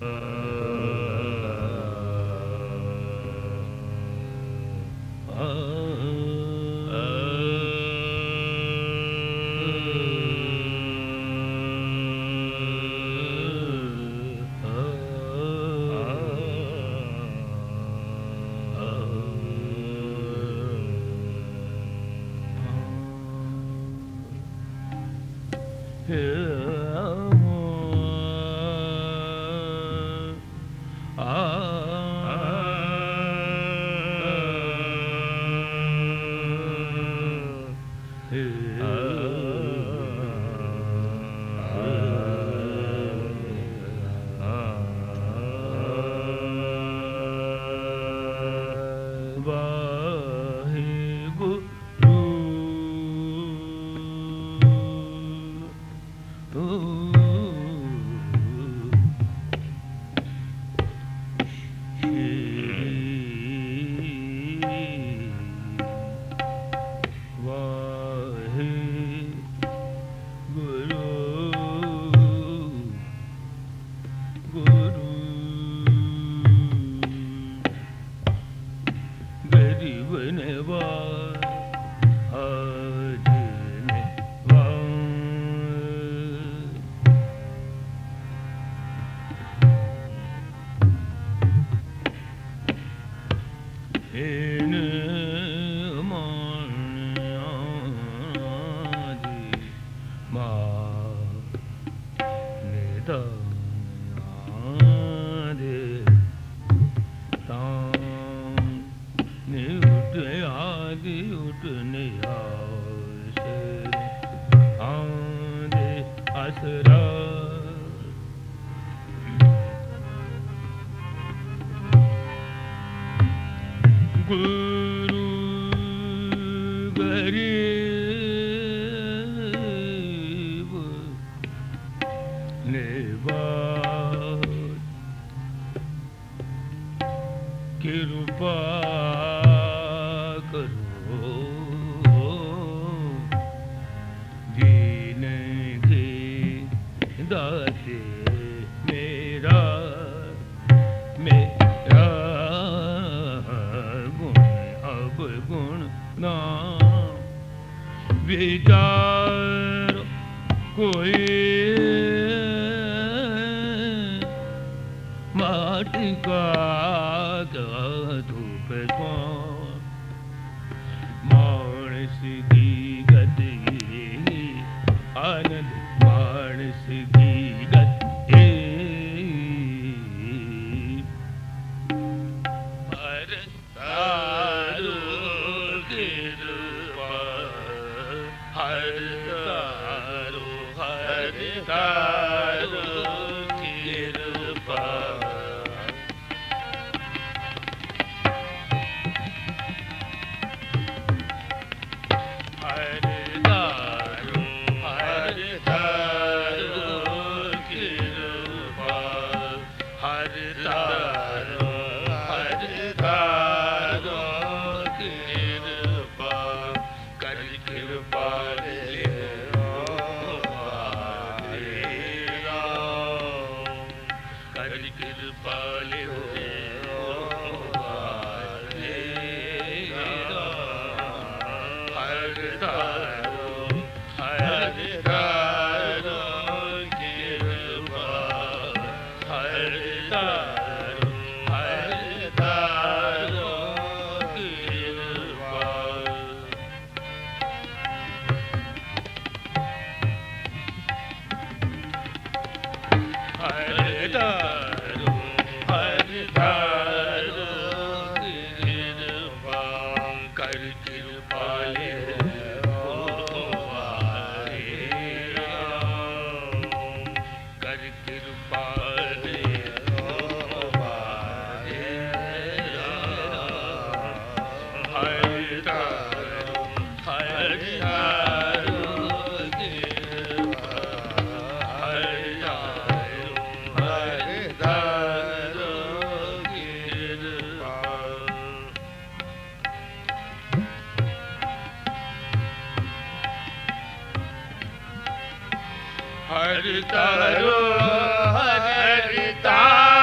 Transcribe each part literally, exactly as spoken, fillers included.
हरि तारो हरि तारो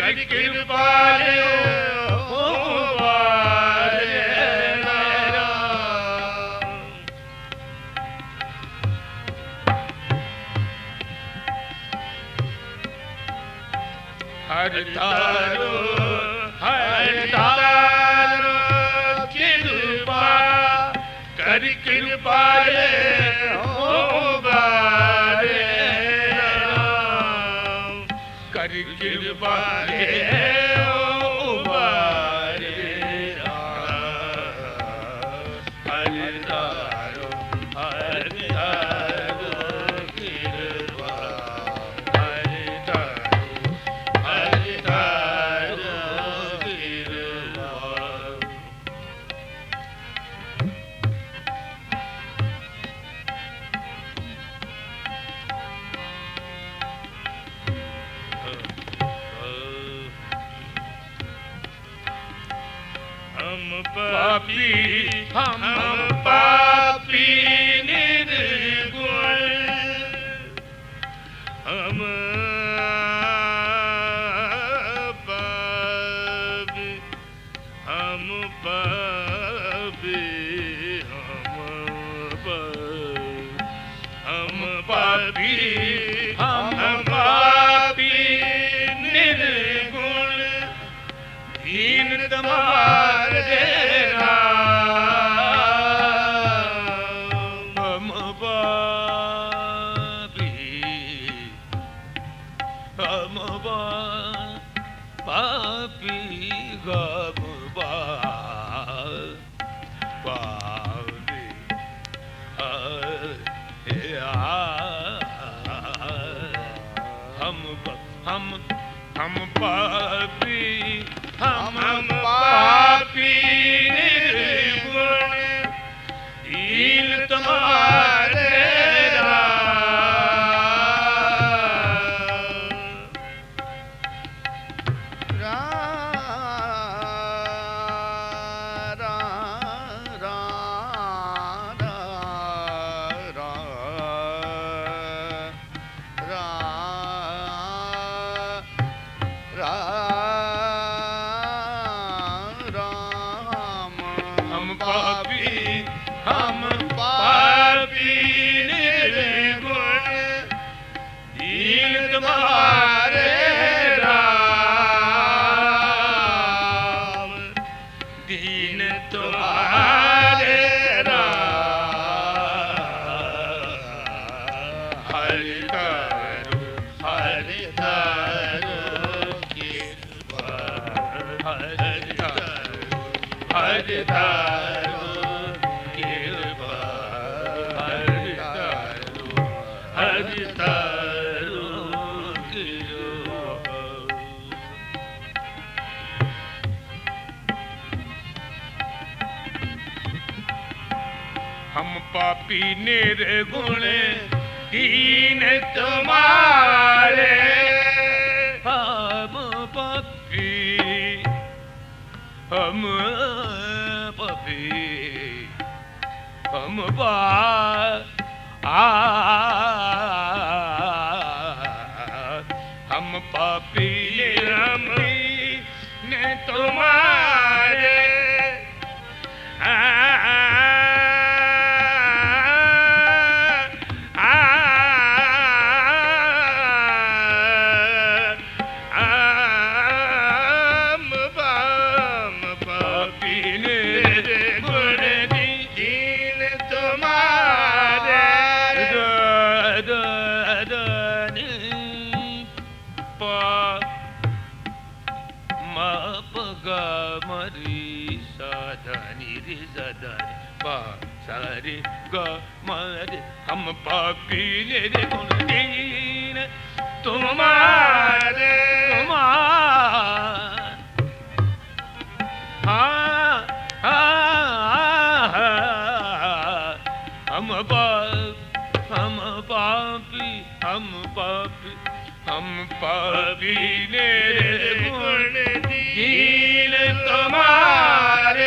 कृपा रे ओ बारे हर तारो हर तारो कृपा कर कृपा रे ओ बारे कर कृपा रे ओ बारे हर तारो हर तारो कृपा हर तारो हर तारो कृपा हम पापी हम पापी निर्गुण हम पापी हम पापी हम पापी हम पापी निर्गुण दीन तुम्हारे हम पापी हम पापी गम पापी हम हम हम पापी हम पापी निर्गुण दीन तुम्हारे हम पापी निर्गुण दीन तुम्हारे हम पापी हम पापी हम पा आ हम पापी हम ने तुम्हारे सारे ग मरे हम पापी निर्गुण दीन तुम्हारे तुम्हारे हाँ हाँ हम पाप हम पापी हम पापी हम पापी निर्गुण दीन तुम्हारे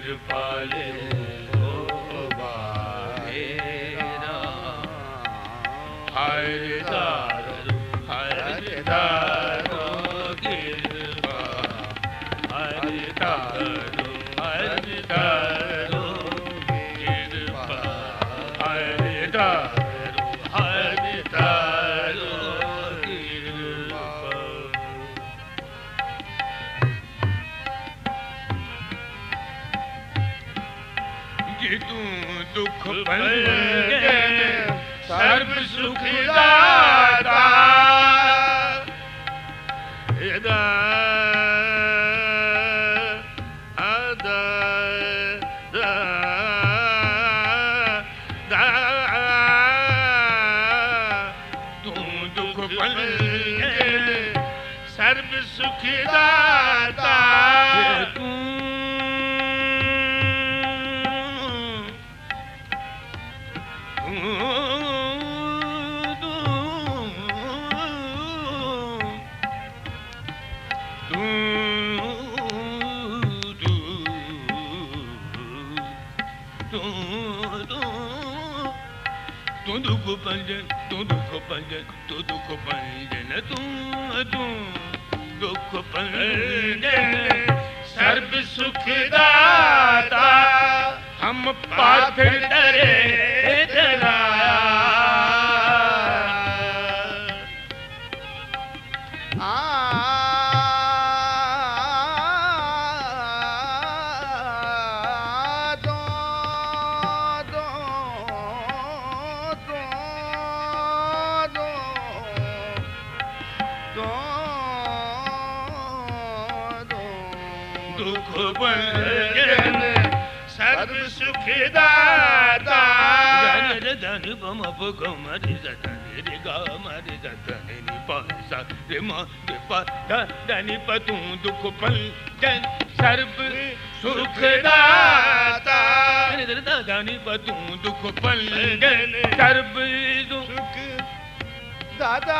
ਕਿਰਪਾਲੇ ਓ ਬਾਹੇਰਾ ਹਰਿ ਦਾਰੂ ਹਰਿ ਦਾਰੂ ਕਿਰਪਾ ਹਰਿ ਦਾਰੂ ਹਰਿ ਦਾਰੂ ਕਿਰਪਾ ਹਰਿ ਦਾਰੂ ਹਰਿ ਦਾਰੂ ਕਿਰਪਾ ਜੇ ਤੂੰ ਦੁੱਖ ਭੰਜਨ ਸਰਬ ਸੁਖ ਦਾਤਾ ਇਹਦਾ ਆਦਾ ਦਾ ਦਾ ਤੂੰ ਦੁੱਖ ਭੰਜਨ ਸਰਬ ਸੁਖ ਦਾਤਾ ਤੂੰ ਤੂੰ ਦੁੱਖ ਭੰਜਨ ਤੂੰ ਦੁੱਖ ਭੰਜਨ ਤੂੰ ਦੁੱਖ ਭੰਜਨ ਤੂੰ ਤੂੰ ਦੁੱਖ ਭੰਜਨ ਸਰਬ ਸੁਖ ਦਾਤਾ ਹਮ ਪਾਥਰ ਡਰੇ ਡਰਾਇਆ ਦੁੱਖ ਭੰਜਨ ਸਰਬ ਸੁਖ ਦਾਤਾ ਜਨ ਜਨ ਬਮ ਬਗਮ ਰੇ ਜਨ ਰੇ ਗਾ ਮਰੇ ਜਨ ਨੀ ਪਾਸਾ ਰੇ ਮਾ ਦੇ ਪਾ ਦ ਨੀ ਪ ਤੂੰ ਦੁੱਖ ਭੰਜਨ ਸਰਬ ਸੁਖ ਦਾਤਾ ਰੇ ਦ ਦ ਨੀ ਪ ਤੂੰ ਦੁੱਖ ਭੰਜਨ ਸਰਬ ਸੁਖ ਦਾਤਾ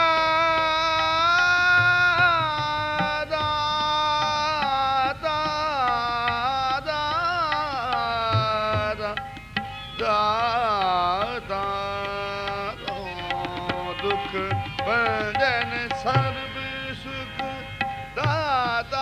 ਦੁੱਖ ਭੰਜਨ ਸਰਬ ਸੁਖ ਦਾਤਾ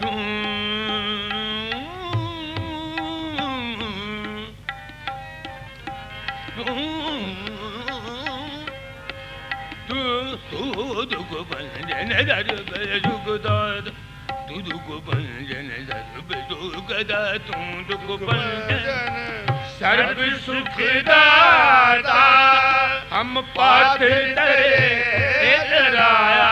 ਤੂੰ ਦੁੱਖ ਭੰਜਨ ਸਰਬ ਸੁਖ ਦਾਤਾ ਤੂੰ ਦੁੱਖ ਭੰਜਨ ਸਰਬ ਸੁਖ ਦਾਤਾ ਤੂੰ ਦੁੱਖ ਭੰਜਨ ਸਰਬ ਸੁਖ ਦਾਤਾ ਹਮ ਪਾਥ ਡਰੇ ਡਰਾਇਆ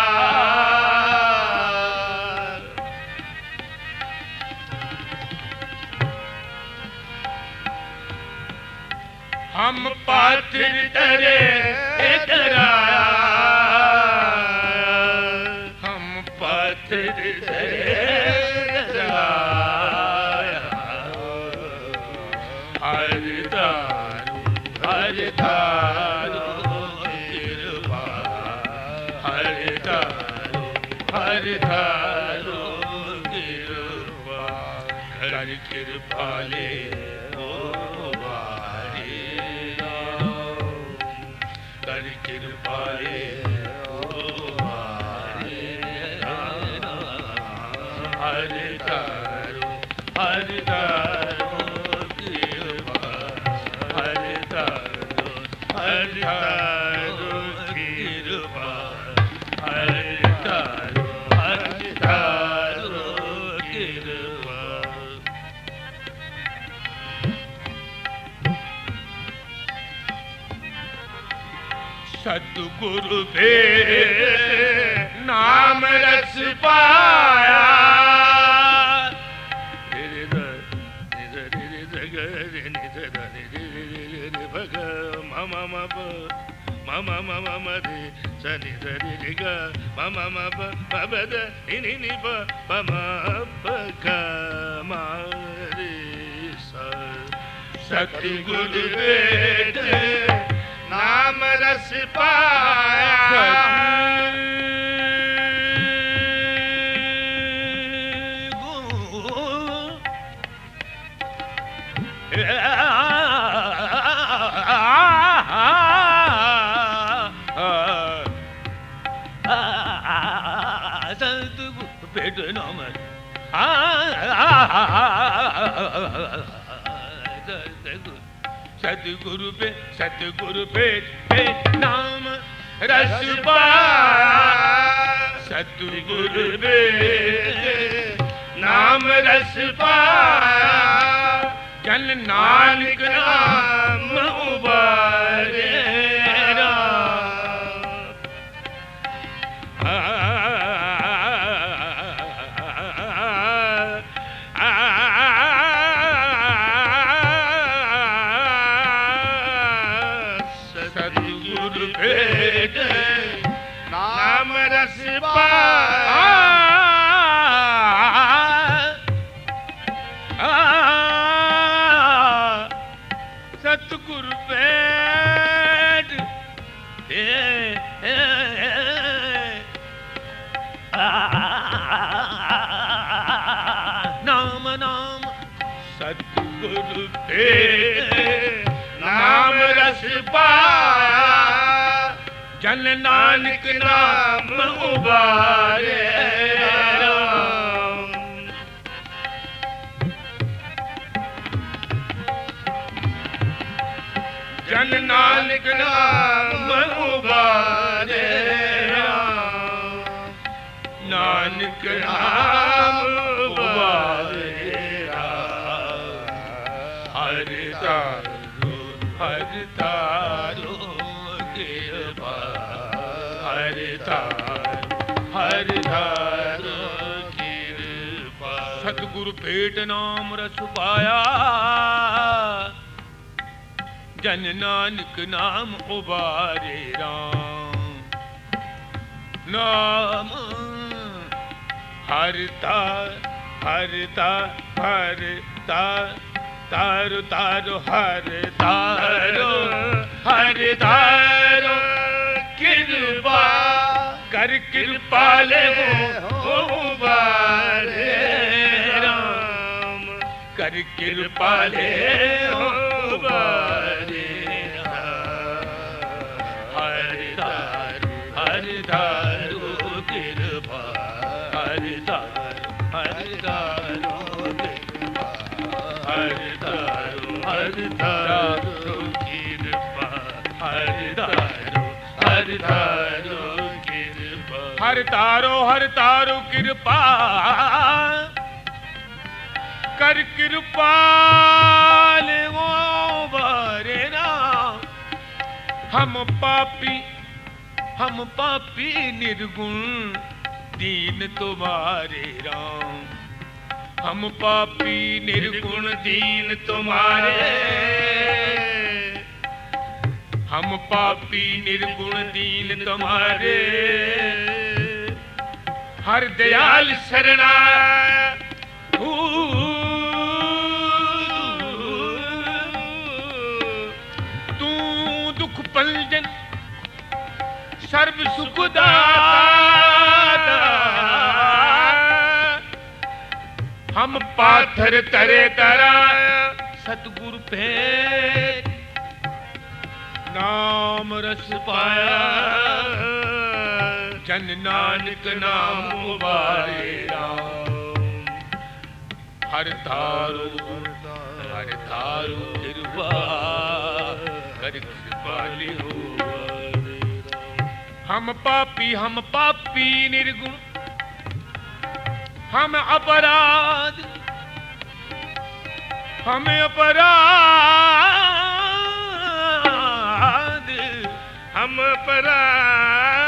ਹਮ ਪਾਥ ਡਰੇ ਡਰਾਇਆ ਹਮ ਪਾਥ ਡਰੇ ਡਰਾਇਆ ਹਰਿ ਦਾਰੂ ਹਰਿ ਦਾਰੂ ਕਿਰਪਾ ਹਰਿ ਦਾਰੂ ਹਰਿ ਦਾਰੂ ਕਿਰਪਾ ਕਰ ਕਿਰਪਾਲੇ ਓ ਵਾਰੀ ਕਰ ਕਿਰਪਾਲੇ ਓ ਵਾਰੀ ਹਰਿ ਦਾਰੂ ਹਰਿ ਦਾਰੂ ਹਰਿ ਦਾਰੂ ਹਰਿ ਦਾਰੂ ਕਿਰਪਾ ਹਰਿ ਦਾਰੂ ਹਰਿ ਦਾਰੂ ਕਿਰਪਾ ਸਤਿਗੁਰੂ ਭੇਟ ਨਾਮ ਰਸ ਪਾਇਆ mama mama mama mama sa ni sa ni ni ga mama mama ba ba da ni ni ni ba ba ma ba ga ma re sa सतगुर भेट नाम रस पाया सतगुरु पेट नाम सतगुरु पे सतगुरु पेट पेट नाम रस पाया सतगुरु पेट नाम रस पाया जन नानक नाम उबारे सतगुरु भेद नाम रस पाया सतगुरु भेद नाम नाम सतगुरु भेद नाम रस पाया जन नानक नाम उबारे राम जन नानक नाम उबारे राम नानक नाम उबारे राम हर तारो हर तारो कृपा हर तारो हर तारो कृपा सतगुरु पेट नाम रस पाया जन नानक नाम उबारे राम नाम हरता हरता हरता तारो तारो हर तारो हर तारो कृपा कर कृपा ले हो उबारे राम कर कृपा ले हो उबारे हर तारो हर तारो कृपा हर तारो हर तारो हर तारो हर तारो कृपा हर तारो हर तारो कृपा हर तारो हर तारो कृपा कर कृपा ले वो बारे राम हम पापी हम पापी निर्गुण दीन तुम्हारे राम हम पापी निर्गुण दीन तुम्हारे हम पापी निर्गुण दीन तुम्हारे हर दयाल शरणा तू दुख पंजन सर्व सुख दाता हम पाथर तरे तरा सतगुरु भेद नाम रस पाया जन नानक नाम उबारे राम हर तारो हर तारो कृपा कर कृपा लिहो हम पापी हम पापी निर्गुण हम अपराध हम अपराध हम अपराध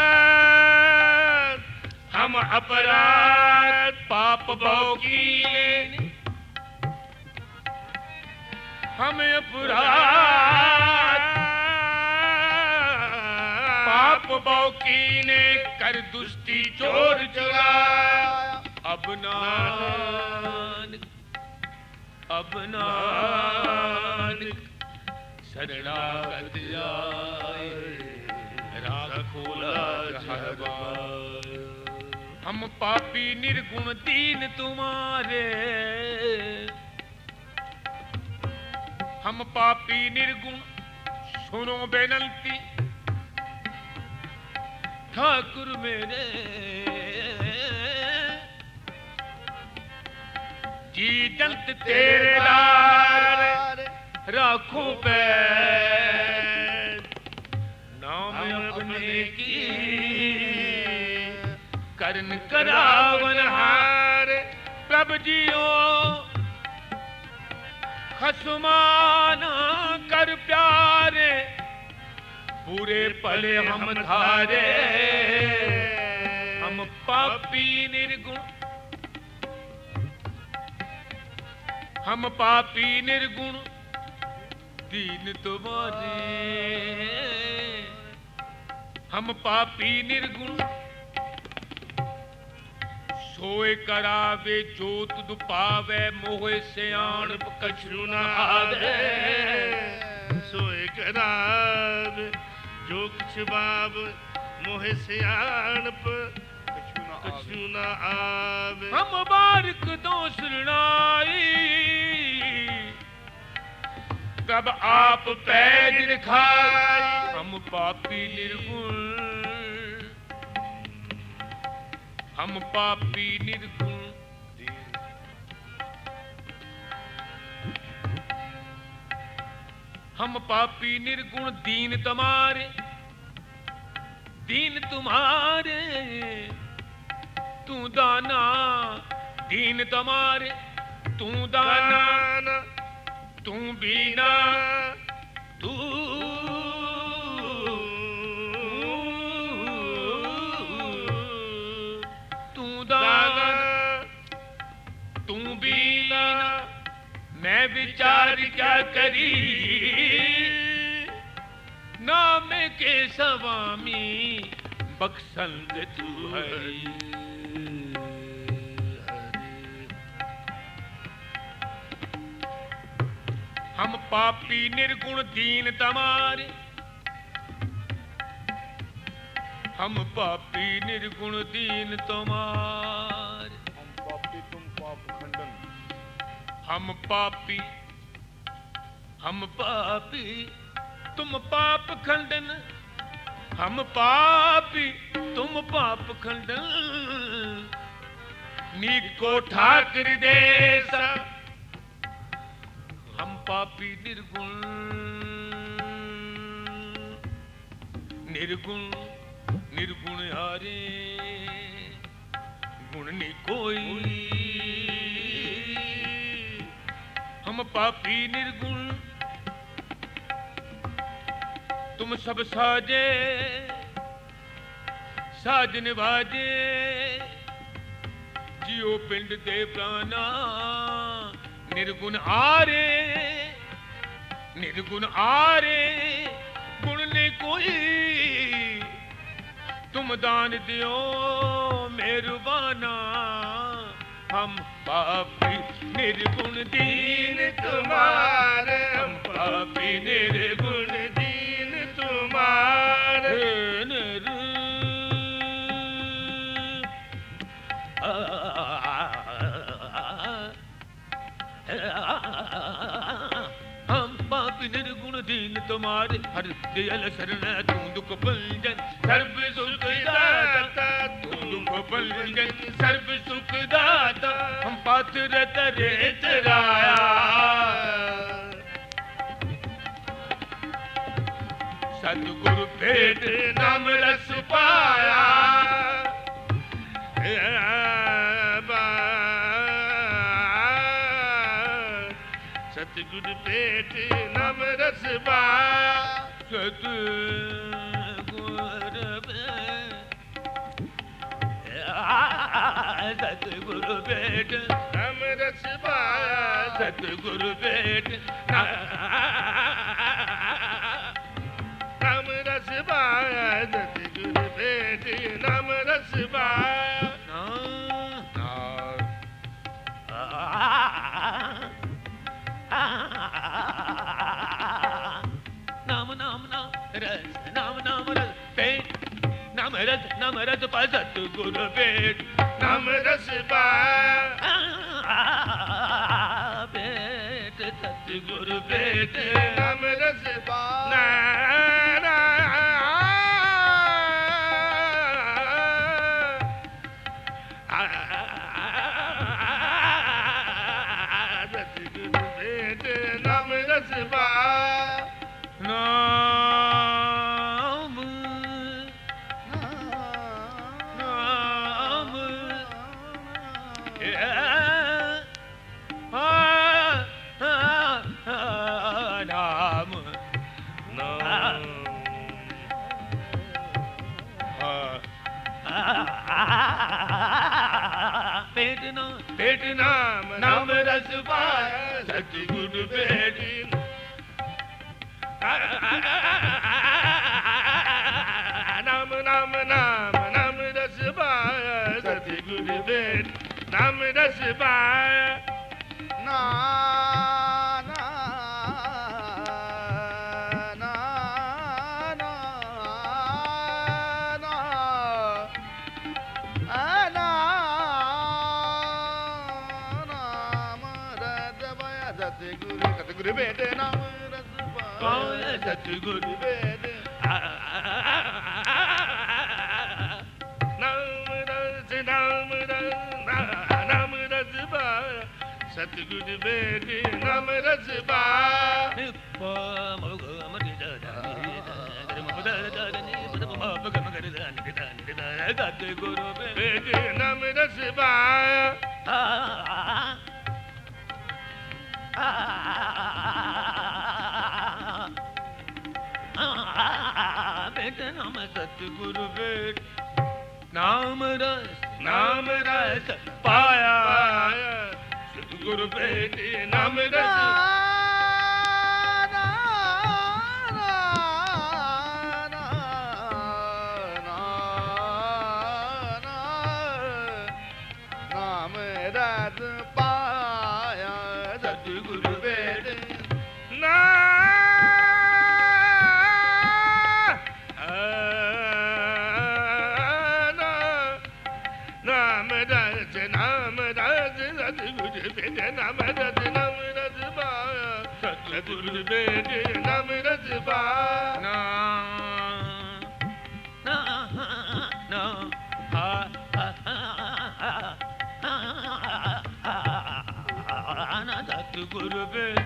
हम अपराध पाप भोगी हम अपराध पाप भोगी ने कर दुष्टि चोर चुराया अब नानक अब नानक शरणागत जाए राखो लाज हरबार हम पापी निर्गुण दीन तुम्हारे हम पापी निर्गुण सुनो बेनंती, ठाकुर मेरे जी जंत तेरे लार राखूं पैर, नाम अपने की करन करावन हार। प्रभ जियो खसमाना कर प्यारे, पूरे पले हम धारे हम पापी निर्गुण, हम पापी निर्गुण दीन तुम्हारे, हम पापी निर्गुण सोए करावे जोत दुपावे, मोहे सियाण कछु न आवे। सोए करावे जो कुछ बाब, मोहे सियाणप कछु न आवे। हम बारिक दो शरणाई, तब आप पैज दिखाई। हम पापी निर्गुण, हम पापी निर्गुण, हम पापी निर्गुण दीन तुम्हारे, दीन तुम्हारे तू दाना, दीन तुम्हारे तू दाना, तू बीना तू तू दाना, तू बीना मैं विचार क्या करी, नाम के स्वामी बख्शंद तू हरि। हम पापी निर्गुण दीन तुम्हारे, हम पापी निर्गुण दीन तुम्हारे। हम पापी तुम पाप खंडन, हम पापी, हम पापी तुम पाप खंडन, हम पापी तुम पाप खंडन। नीको ठाकर देसा, हम पापी निर्गुण, निर्गुण निर्गुण हारे, गुण नहीं कोई। हम पापी निर्गुण तुम सब साजे, साज निवाजे, जियो पिंड दे प्राणा। निर्गुण आरे, निर्गुण आरे, गुण ने कोई। तुम दान दियो मेहरबाना, हम पापी निर्गुण दीन तुम्हारे। हम पापी निर्गुण दीन तुम्हारे। निर हम पापी निर्गुण दीन तुम्हारे। हर दयाल शरण तू दुख भंजन, सर्व सुख दाता तू दुख भंजन, सर्व सुख दाता। हम पात्र तरे तराया, सतगुरु भेंट नाम रस पाया। सतगुरु भेंट नाम रस पाया। सतगुरु भेंट नाम रस पाया। सतगुरु भेंट नाम रस पाया। सतगुरु भेंट नाम रस पाया। नाम नाम नाम रस, नाम नाम रस भेंट, नाम रस नाम रस पा सतगुरु भेंट नाम रस पाया। भेंट सत ਸਤਿਗੁਰ ਭੇਟ ਨਾਮ ਰਸ ਨਾ ਨਾ ਸਤਿਗੁਰ ਭੇਟ ਨਾਮ ਰਸ ਪਾ ਨਾਮ ਨਾਮ ਆ ਨਾਮ ਨਾਮ ਭੇਟ ਨਾ ਭੇਟ ਨਾਮ ਨਾਮ ਰਸ ਪਾਇਆ ਸਤਿਗੁਰ ਭੇਟ ਨਾਮ ਨਾਮ ਨਾਮ ਨਾਮ ਰਸ ਪਾਇਆ ਸਤਿਗੁਰ ਭੇਟ ਨਾਮ ਰਸ ਪਾਇਆ ਨਾ ਨਾ ਨਾ ਨਾ ਨਾ ਆ ਨਾ ਨਾਮ ਰਸ ਪਾਇਆ ਸਤਿਗੁਰ ਸਤਿਗੁਰ ਭੇਟ ਨਾਮ ਰਸ ਪਾਇਆ ਸਤਿਗੁਰ ਭੇਟ ਨਾਮ ਰਸ ਨਾਮ ਰਸ ਨਾਮ ਰਸ ਪਾਇਆ ਸਤਿਗੁਰ ਭੇਟ ਨਾਮ ਰਸ ਪਾਇਆ ਸਤਿਗੁਰ ਭੇਟ ਨਾਮ ਰਸ ਪਾਇਆ ਭੇਟ ਨਾਮ ਸਤਿਗੁਰ ਭੇਟ ਨਾਮ ਰਸ ਨਾਮ ਰਸ ਪਾਇਆ ਸਤਿਗੁਰ ਭੇਟ ਨਾਮ ਰਸ ਨਾਮ ਰਸ ਪਾਇਆ ਸਤਿਗੁਰ ਭੇਟ ਨਾ ਨਾਮ ਰਸ ਨਾਮ ਰਸ ਸਤਿਗੁਰ ਭੇਟ ਨਾਮ ਰਸ ਨਾਮ ਰਸ ਪਾਇਆ ਸਤਿਗੁਰ ਭੇਟ ਨਾਮ ਰਸ ਪਾਇਆ ਨਾ ਨਾ ਨਾ ਆ ਨਾ ਸਤਿਗੁਰ ਭੇਟ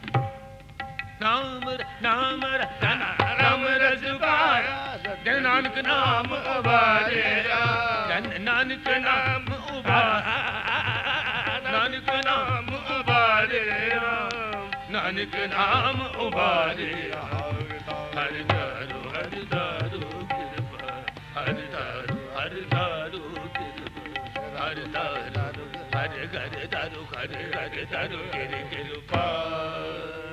ਨਾਮ ਨਾਮ ਨਾਮ ਰਸ ਪਾਇਆ ਜਨ ਨਾਨਕ ਨਾਮ ਉਬਾਰਿਆ ਜਨ ਨਾਨਕ ਨਾਮ ਉਬਾਰਿਆ ਨਾਨਕ ਨਾਮ ਉਬਾਰਿਆ ਨਾਨਕ ਨਾਮ ਉਬਾਰਿਆ ਹਰਿ ਦਾਰੂ ਹਰਿ ਦਾਰੂ ਕਿਰਪਾ ਹਰਿ ਦਾਰੂ ਹਰਿ ਦਾਰੂ ਕਿਰਪਾ ਹਰਿ ਦਾਰੂ ਹਰਿ ਘਰ ਦਾਰੂ ਹਰਿ ਘਰ ਦਾਰੂ ਕਿਰਪਾ